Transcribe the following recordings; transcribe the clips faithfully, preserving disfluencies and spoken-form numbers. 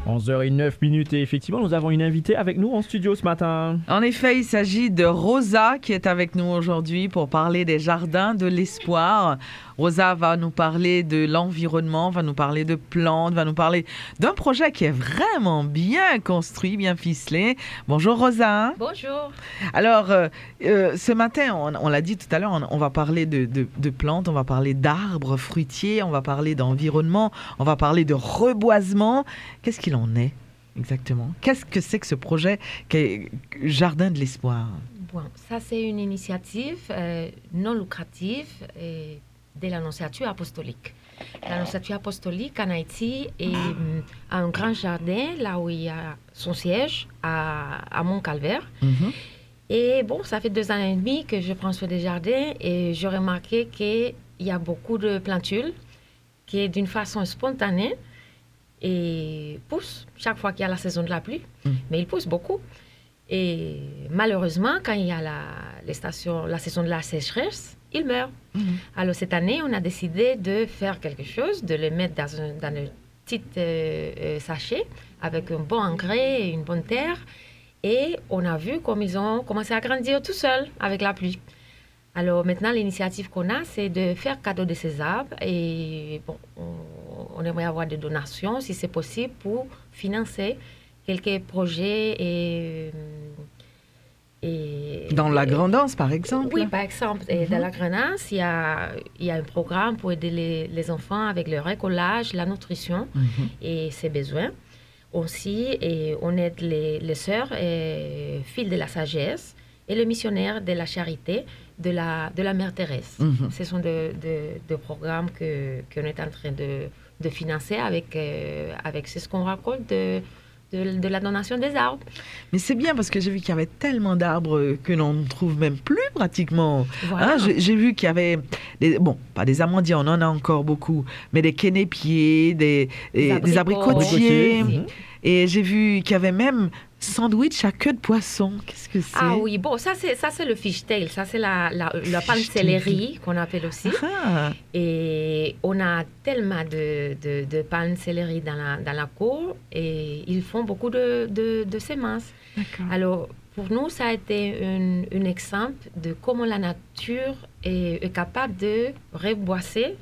onze heures zéro neuf et effectivement, nous avons une invitée avec nous en studio ce matin. En effet, il s'agit de Rosa qui est avec nous aujourd'hui pour parler des Jardins de l'Espoir. Rosa va nous parler de l'environnement, va nous parler de plantes, va nous parler d'un projet qui est vraiment bien construit, bien ficelé. Bonjour Rosa. Bonjour. Alors, euh, euh, ce matin, on, on l'a dit tout à l'heure, on, on va parler de, de, de plantes, on va parler d'arbres fruitiers, on va parler d'environnement, on va parler de reboisement. Qu'est-ce qu'il en est exactement? Qu'est-ce que c'est que ce projet qu'est Jardin de l'Espoir? Bon, ça c'est une initiative euh, non lucrative euh, de l'Annonciature apostolique. L'Annonciature apostolique en Haïti est, euh, a un grand jardin là où il y a son siège à, à Mont-Calvaire. Mm-hmm. Et bon, ça fait deux ans et demi que je prends soin des jardins et j'ai remarqué qu'il y a beaucoup de plantules qui, d'une façon spontanée, et poussent chaque fois qu'il y a la saison de la pluie, mmh. mais ils poussent beaucoup. Et malheureusement, quand il y a la, les stations, la saison de la sécheresse, ils meurent. Mmh. Alors cette année, on a décidé de faire quelque chose, de les mettre dans un, dans un petit euh, euh, sachet avec un bon engrais et une bonne terre. Et on a vu comme ils ont commencé à grandir tout seuls avec la pluie. Alors maintenant, l'initiative qu'on a, c'est de faire cadeau de ces arbres. Et bon, on, on aimerait avoir des donations, si c'est possible, pour financer quelques projets. Et, et, dans la Grand'Anse, par exemple? Oui, par exemple. Mm-hmm. Dans la Grand'Anse, il y a, il y a un programme pour aider les, les enfants avec le récoltage, la nutrition mm-hmm. et ses besoins. Aussi, et on aide les, les sœurs et filles de la sagesse et le missionnaire de la charité de la, de la Mère Thérèse. Mm-hmm. Ce sont des de, de programmes que, qu'on est en train de, de financer avec, euh, avec ce qu'on raconte de, de, de la donation des arbres. Mais c'est bien parce que j'ai vu qu'il y avait tellement d'arbres que l'on ne trouve même plus pratiquement. Voilà. Hein, j'ai, j'ai vu qu'il y avait, des, bon, pas des amandiers, on en a encore beaucoup, mais des kénépiers, des, des, des abricotiers. Mm-hmm. Et j'ai vu qu'il y avait même sandwich à queue de poisson. Qu'est-ce que c'est? Ah oui, bon, ça c'est, ça, c'est le fishtail. Ça, c'est la, la, la palme céleri qu'on appelle aussi. Ah. Et on a tellement de, de, de palmes céleri dans la, dans la cour et ils font beaucoup de, de, de semences. D'accord. Alors, pour nous, ça a été un, un exemple de comment la nature est, est capable de reboiser.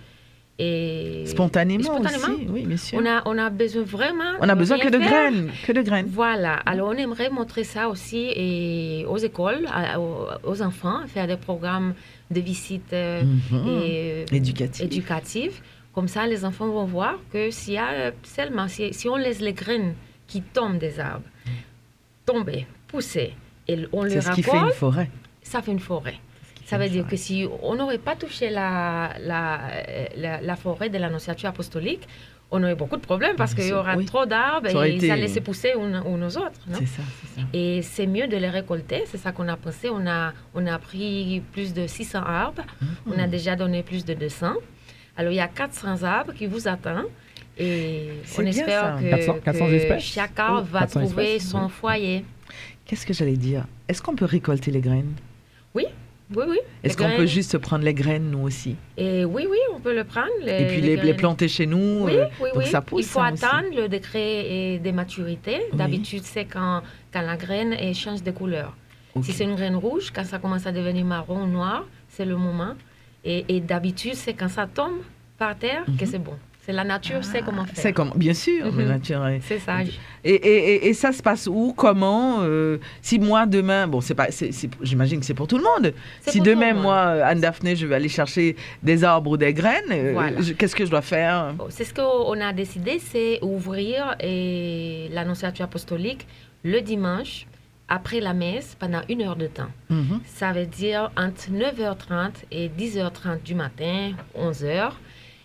Et spontanément, spontanément aussi, oui, bien sûr. On a, on a besoin vraiment. On a besoin que de faire. graines, que de graines. Voilà. Alors, on aimerait montrer ça aussi et aux écoles, à, aux, aux enfants, faire des programmes de visite mm-hmm. et, éducatifs. éducatifs. Comme ça, les enfants vont voir que s'il y a seulement, si, si on laisse les graines qui tombent des arbres tomber, pousser, et on les raccorde, c'est ce qui raccorde, fait une forêt. Ça fait une forêt. Ça veut dire que si on n'aurait pas touché la, la, la, la forêt de l'Annonciature apostolique, on aurait beaucoup de problèmes parce qu'il y aura oui. trop d'arbres ça et été... ça laisse pousser uns aux autres. Non? C'est ça, c'est ça. Et c'est mieux de les récolter, c'est ça qu'on a pensé. On a, on a pris plus de six cents arbres, mmh. on a déjà donné plus de deux cents. Alors il y a quatre cents arbres qui vous attendent. Et c'est on espère que, quatre cents, quatre cents que chaque arbre oh, va trouver espèces. son foyer. Qu'est-ce que j'allais dire? Est-ce qu'on peut récolter les graines? Oui. Oui, oui. Est-ce qu'on graines. peut juste prendre les graines, nous aussi? Et oui, oui, on peut le prendre. Les, et puis les, les, les planter chez nous, oui, euh, oui, pour oui. que ça pousse. Il faut ça attendre aussi. le décret de maturité. Oui. D'habitude, c'est quand, quand la graine change de couleur. Okay. Si c'est une graine rouge, quand ça commence à devenir marron ou noir, c'est le moment. Et, et d'habitude, c'est quand ça tombe par terre mm-hmm. que c'est bon. C'est la nature, ah, sait comment faire. C'est comme, bien sûr, mm-hmm. la nature. Est... C'est sage. Et, et, et, et ça se passe où, comment euh, si moi, demain, bon, c'est pas, c'est, c'est, j'imagine que c'est pour tout le monde. C'est si demain, moi, Anne-Daphné, je vais aller chercher des arbres ou des graines, voilà. euh, je, qu'est-ce que je dois faire? Bon, c'est ce qu'on a décidé, c'est ouvrir et l'Annonciature apostolique le dimanche, après la messe, pendant une heure de temps. Mm-hmm. Ça veut dire entre neuf heures trente et dix heures trente du matin, onze heures.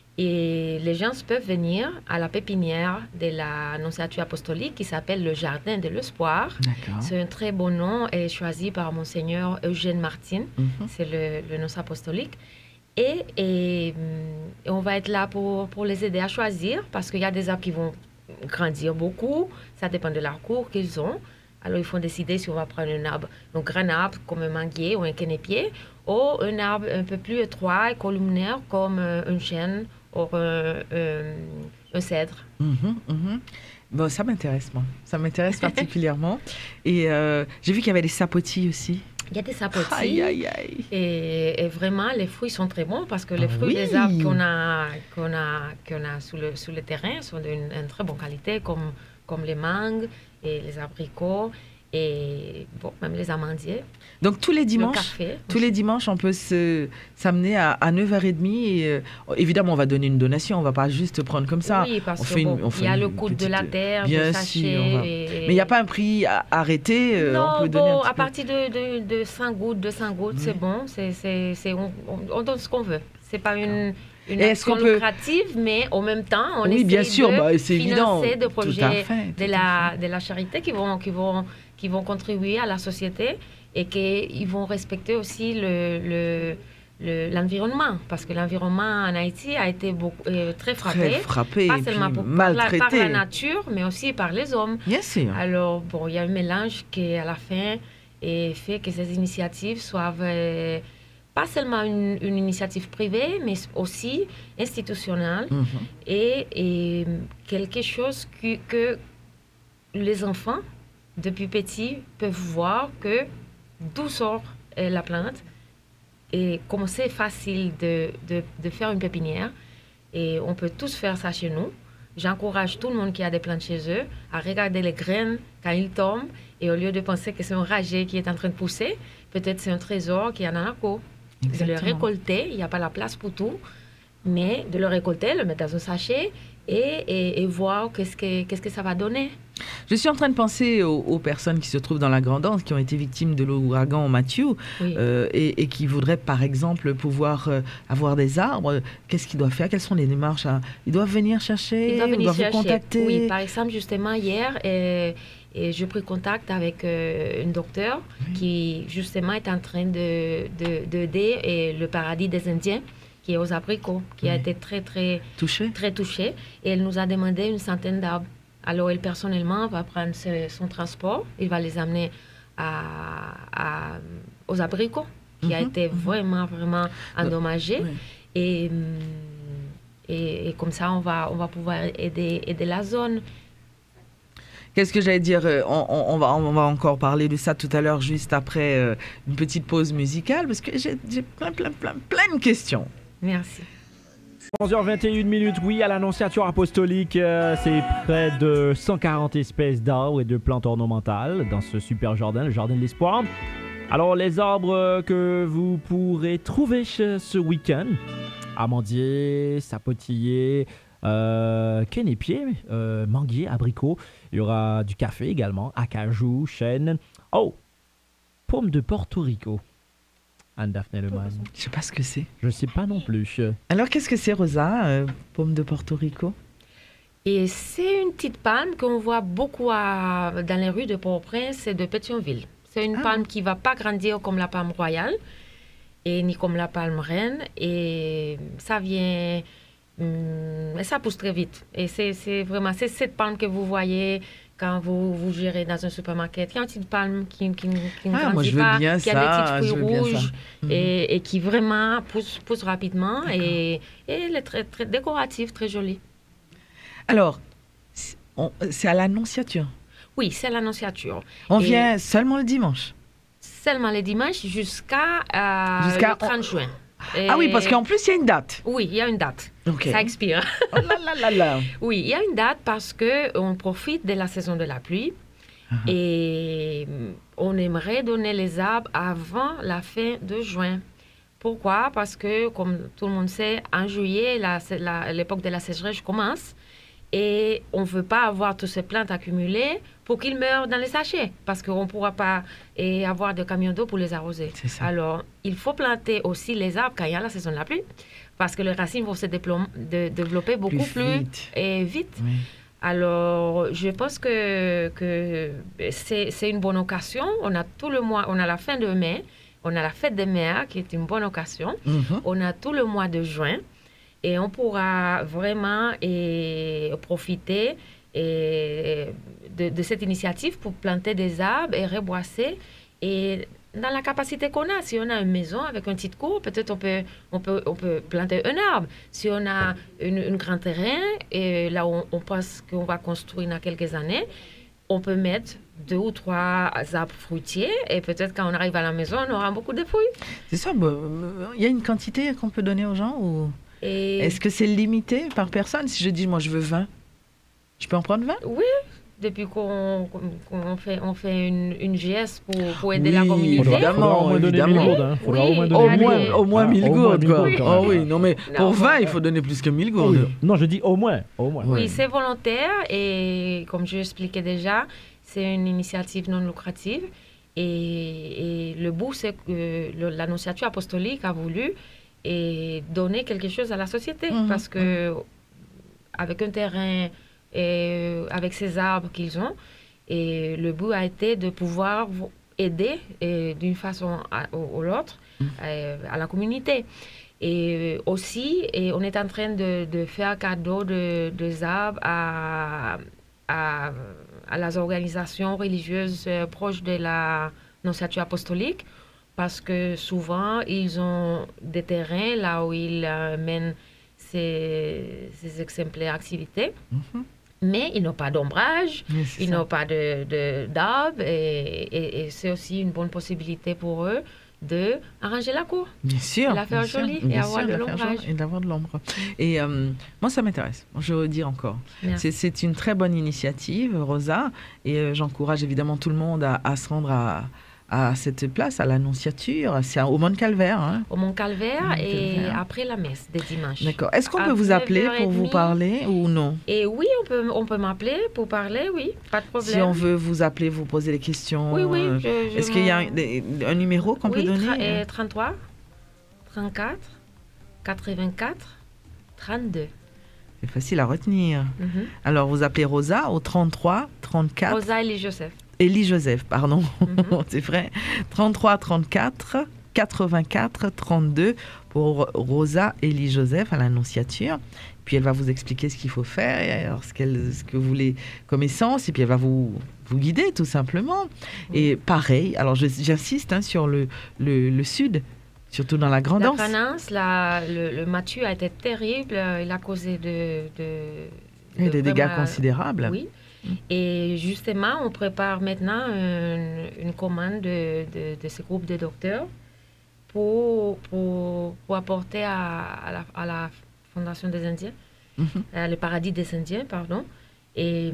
Et les gens peuvent venir à la pépinière de l'Annonciature apostolique qui s'appelle le Jardin de l'Espoir. D'accord. C'est un très beau nom et choisi par Monseigneur Eugène Martin. Mm-hmm. C'est le, le nom apostolique. Et, et, et on va être là pour, pour les aider à choisir parce qu'il y a des arbres qui vont grandir beaucoup. Ça dépend de leur cours qu'ils ont. Alors, il faut décider si on va prendre un arbre, un grand arbre comme un manguier ou un kénépier, ou un arbre un peu plus étroit et columnaire comme un chêne ou un, un, un cèdre. Mm-hmm, mm-hmm. Bon, ça m'intéresse, moi. Ça m'intéresse particulièrement. Et euh, j'ai vu qu'il y avait des sapotis aussi. Il y a des sapotis. Aïe, aïe, aïe. Et, et vraiment, les fruits sont très bons parce que les Ah fruits oui. des arbres qu'on a, qu'on a, qu'on a sous, le, sous le terrain sont d'une une très bonne qualité, comme, comme les mangues et les abricots et bon, même les amandiers. Donc, tous les Le dimanches, café. tous les dimanches, on peut se, s'amener à, à neuf heures trente. Et, euh, évidemment, on va donner une donation. On ne va pas juste prendre comme ça. Oui, parce on que fait bon, une, on fait il y a une le coût petite- de la terre, Bien de sûr, sachet. on va- et- Mais il n'y a pas un prix à- arrêté. euh, Non, on peut donner bon, un petit à peu. partir de, de, de cinq gouttes, de cinq gouttes, Oui. c'est bon. C'est, c'est, c'est, on, on- on donne ce qu'on veut. C'est pas une, une Et est-ce action qu'on peut- lucrative, mais en même temps, on Oui, essaie bien sûr, de bah, c'est évident. financer des Tout à projets fait, tout de, à la, de la charité qui vont, qui, vont, qui vont contribuer à la société et qui vont respecter aussi le, le, le- l'environnement. Parce que l'environnement en Haïti a été beaucoup, euh, très frappé. Très frappé, Pas et seulement puis pour- par, la, par maltraité. la nature, mais aussi par les hommes. Bien sûr. Alors, bon, il y a un mélange qui, à la fin, et fait que ces initiatives soient euh, pas seulement une, une initiative privée, mais aussi institutionnelle Mhm. et, et quelque chose que, que les enfants, depuis petits, peuvent voir que d'où sort euh, la plante et comme c'est facile de, de, de faire une pépinière et on peut tous faire ça chez nous. J'encourage tout le monde qui a des plantes chez eux à regarder les graines quand ils tombent et au lieu de penser que c'est un rasier qui est en train de pousser, peut-être c'est un trésor qui est dans la cour. De le Exactement. récolter, il n'y a pas la place pour tout, mais de le récolter, le mettre dans un sachet et, et, et voir qu'est-ce que, qu'est-ce que ça va donner. Je suis en train de penser aux, aux personnes qui se trouvent dans la Grande Anse, qui ont été victimes de l'ouragan Matthew, Oui. euh, et, et qui voudraient, par exemple, pouvoir euh, avoir des arbres. Qu'est-ce qu'ils doivent faire? Quelles sont les démarches à- Ils doivent venir chercher? Ils doivent venir doivent vous chercher. contacter? Oui, par exemple, justement, hier, euh, et j'ai pris contact avec euh, une docteure qui, justement, est en train de, de, d'aider et le paradis des Indiens, qui est aux abricots, qui a Oui. été très, très, Touché? très touché. Et elle nous a demandé une centaine d'arbres. Alors, elle, personnellement, va prendre ce- son transport. Il va les amener à, à- aux abricots, qui a Mhm, été vraiment, vraiment endommagé. Oui. Et, hum, et, et comme ça, on va, on va pouvoir aider, aider la zone. Qu'est-ce que j'allais dire? Euh, on, on- on va, on va encore parler de ça tout à l'heure, juste après euh, une petite pause musicale, parce que j'ai j'ai plein, plein, plein, plein de questions. Merci. onze heures vingt et une minutes, oui, à l'Annonciature apostolique, euh, c'est près de cent quarante espèces d'arbres et de plantes ornementales dans ce super jardin, le jardin de l'espoir. Alors, les arbres euh, que vous pourrez trouver ce, ce week-end, amandier, sapotillier, euh, quénépier, euh, manguier, abricot. Il y aura du café également, acajou, chêne. Oh, pomme de Porto Rico. Anne-Daphné Leman. Je sais pas ce que c'est. Je sais pas non plus. Alors, qu'est-ce que c'est, Rosa, euh, pomme de Porto Rico? Et c'est une petite palme qu'on voit beaucoup à- dans les rues de Port-au-Prince et de Pétionville. C'est une Ah. palme qui ne va pas grandir comme la palme royale et ni comme la palme reine. Et ça vient... hum, et ça pousse très vite. Et c'est c'est vraiment... C'est cette palme que vous voyez quand vous, vous gérez dans un supermarché. Il y a une petite palme qui, qui, qui ne Ah, moi, grandit je veux pas, bien qui a ça, des je petits veux fruits bien ça. rouges Mhm. et, et qui vraiment pousse, pousse rapidement. Et, et elle est très, très décorative, très jolie. Alors, c'est on- c'est à l'Annonciature. Oui, c'est l'annonciature. On Et- vient seulement le dimanche. Seulement les dimanches jusqu'à euh, Jusqu'à- le trente juin. Ah oui, Et- parce qu'en plus, il y a une date. Oui, il y a une date. Ok. Ça expire. Oh là là là là. Oui, il y a une date parce qu'on profite de la saison de la pluie Uh-huh. et mm, on aimerait donner les arbres avant la fin de juin. Pourquoi? Parce que, comme tout le monde sait, en juillet, la- la- l'époque de la sécheresse commence et on ne veut pas avoir toutes ces plantes accumulées pour qu'ils meurent dans les sachets parce qu'on ne pourra pas et, avoir de camions d'eau pour les arroser. C'est ça. Alors, il faut planter aussi les arbres quand il y a la saison de la pluie parce que les racines vont se déplo- de- développer beaucoup Plus plus, vite. et vite. Oui. Alors, je pense que, que c'est, c'est une bonne occasion. On a tout le mois, on a la fin de mai, on a la fête des mères qui est une bonne occasion. Mhm. On a tout le mois de juin et on pourra vraiment et, profiter et, de, de cette initiative pour planter des arbres et reboisser et dans la capacité qu'on a. Si on a une maison avec un petit cours, peut-être on peut, on peut, on peut planter un arbre. Si on a une, une grand terrain, et là où on, on pense qu'on va construire dans quelques années, on peut mettre deux ou trois arbres fruitiers et peut-être quand on arrive à la maison, on aura beaucoup de fruits. C'est ça, bah, il y a une quantité qu'on peut donner aux gens ou... Et... Est-ce que c'est limité par personne? Si je dis, moi, je veux vingt, je peux en prendre vingt? Oui, depuis qu'on, qu'on fait, on fait une, une G S pour, pour aider Oui, la communauté. Faudra, faudra au moins donner évidemment. mille gourdes. Hein. Faudra Oui, au moins oui. donner Au mille moins, gourdes. au moins Ah, mille au moins gourdes, mille quoi. gourdes, quand Oh même. oui, non mais Non, pour bon. vingt, il faut donner plus que mille Oui. gourdes. Non, je dis au moins. Au moins. Ouais. Oui, c'est volontaire et comme je l'expliquais déjà, c'est une initiative non lucrative. Et, et le but, c'est que le, l'Annonciature apostolique a voulu et donner quelque chose à la société. Mmh. Parce que avec un terrain, et avec ces arbres qu'ils ont, et le but a été de pouvoir aider et, d'une façon à, ou, ou l'autre mmh. à, à la communauté. Et aussi, et on est en train de, de faire cadeau de, de arbres à, à, à les organisations religieuses euh, proches de la Annonciature apostolique, parce que souvent, ils ont des terrains là où ils euh, mènent ces, ces exemplaires activités. Mm-hmm. Mais ils n'ont pas d'ombrage, Oui, ils ça. n'ont pas de, de, d'arbres, et, et, et c'est aussi une bonne possibilité pour eux de arranger la cour. Bien sûr. De la faire bien sûr, jolie et bien avoir sûr, de la faire l'ombrage. jolie Et d'avoir de l'ombre. Et euh, moi, ça m'intéresse. Je veux dire encore. C'est, c'est une très bonne initiative, Rosa. Et euh, j'encourage évidemment tout le monde à, à se rendre à, à cette place, à l'Annonciature. C'est au Mont-Calvaire. Hein. Au Mont-Calvaire Mont et Calvaire. après la messe des dimanches. D'accord. Est-ce qu'on À peut vous appeler neuf heures pour vous trente. parler ou non? Et oui, on peut, on peut m'appeler pour parler, oui, pas de problème. Si on veut vous appeler, vous poser des questions. Oui, oui. euh, Je, je Est-ce qu'il y a m'en- un, des- un numéro qu'on oui, peut donner? tra- euh, trente-trois, trente-quatre, quatre-vingt-quatre, trente-deux. C'est facile à retenir. Mhm. Alors, vous appelez Rosa au trente-trois trente-quatre. Rosa et Joseph. Élie Joseph, pardon. Mhm. C'est vrai. trente-trois trente-quatre quatre-vingt-quatre trente-deux pour Rosa Élie Joseph à l'Annonciature. Puis elle va vous expliquer ce qu'il faut faire, et alors ce, qu'elle, ce que vous voulez comme essence, et puis elle va vous, vous guider tout simplement. Oui. Et pareil, alors je- j'insiste hein, sur le, le, le sud, surtout dans la La Grandance. Grandance, la- le, le Mathieu a été terrible. euh, Il a causé de, de, Il y a de des dégâts vraiment- considérables. Oui. Et justement, on prépare maintenant une, une commande de, de, de ce groupe de docteurs pour, pour, pour apporter à, à, la, à la Fondation des Indiens, Mhm. à le Paradis des Indiens, pardon. Et,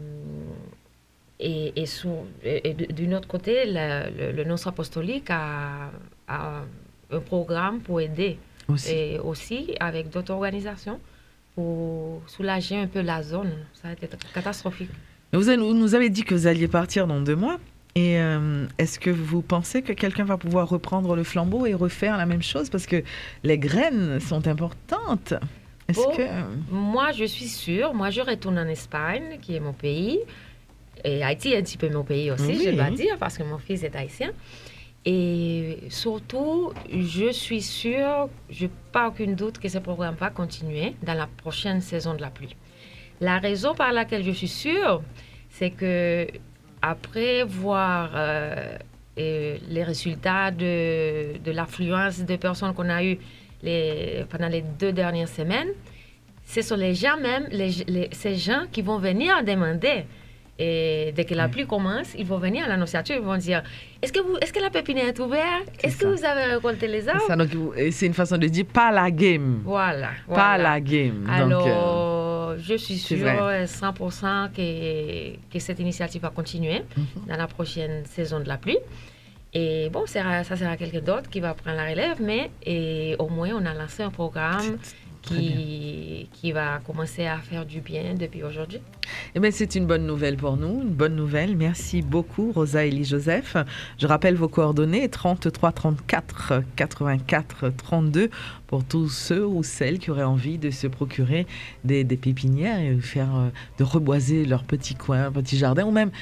et, et, sous- et- et de- d'un autre côté, la- le, le Nonce apostolique a, a un programme pour aider Aussi. et aussi avec d'autres organisations pour soulager un peu la zone. Ça a été catastrophique. Vous, avez- vous nous avez dit que vous alliez partir dans deux mois. Et euh, est-ce que vous pensez que quelqu'un va pouvoir reprendre le flambeau et refaire la même chose? Parce que les graines sont importantes. Est-ce Bon. que... Moi, je suis sûre. Moi, je retourne en Espagne, qui est mon pays. Et Haïti est un petit peu mon pays aussi, Oui. je dois dire, parce que mon fils est haïtien. Et surtout, je suis sûre, je n'ai pas aucun doute que ce programme va continuer dans la prochaine saison de la pluie. La raison par laquelle je suis sûre, c'est que après voir euh, euh, les résultats de, de l'affluence de personnes qu'on a eues les, pendant les deux dernières semaines, ce sont les gens même, les, les- ces gens qui vont venir demander. Et dès que la pluie commence, ils vont venir à l'Annonciature, ils vont dire est-ce que, vous, est-ce que la pépinière est ouverte? C'est Est-ce que ça. vous avez récolté les arbres? Ça, donc, vous- et c'est une façon de dire pas la game. Voilà. Pas voilà. la game. Donc, Alors, euh, je suis c'est sûre vrai. à cent pour cent que, que cette initiative va continuer Mhm. dans la prochaine saison de la pluie. Et bon, ça sera, ça sera quelqu'un d'autre qui va prendre la relève, mais et au moins, on a lancé un programme Très bien. qui, qui va commencer à faire du bien depuis aujourd'hui. Eh bien, c'est une bonne nouvelle pour nous, une bonne nouvelle. Merci beaucoup, Rosa Élie Joseph. Je rappelle vos coordonnées, trente-trois trente-quatre quatre-vingt-quatre trente-deux, pour tous ceux ou celles qui auraient envie de se procurer des, des pépinières et faire, euh, de reboiser leur petit coin, petit jardin, ou même qui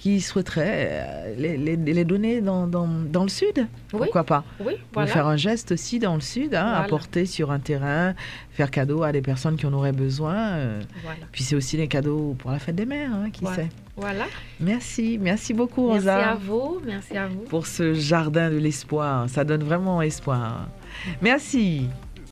qui souhaiteraient euh, les, les, les donner dans, dans, dans le sud. Oui. Pourquoi pas? Oui, Pour voilà. faire un geste aussi dans le sud, hein, Voilà. apporter sur un terrain, faire cadeau à des personnes qui en auraient besoin. euh, Voilà. Puis c'est aussi des cadeaux pour la fête des mères, hein, qui Voilà. sait. Voilà. Merci, merci beaucoup Merci Rosa à vous. Merci à vous. pour ce jardin de l'espoir. Ça donne vraiment espoir. Merci.